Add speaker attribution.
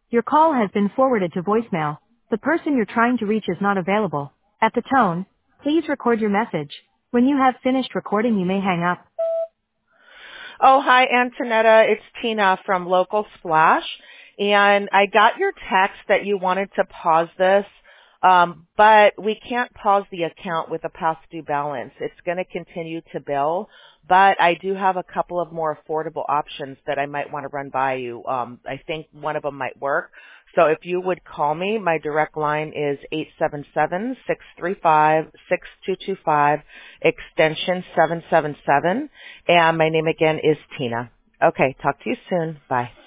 Speaker 1: Your call has been forwarded to voicemail. The person you're trying to reach is not available. At the tone, please record your message. When you have finished recording, you may hang up.
Speaker 2: Oh, hi, Antonetta. It's Tina from Local Splash. And I got your text that you wanted to pause this, but we can't pause the account with a past due balance. It's going to continue to bill, but I do have a couple of more affordable options that I might want to run by you. I think one of them might work. So if you would call me, my direct line is 877-635-6225, extension 777, and my name again is Tina. Okay, talk to you soon. Bye.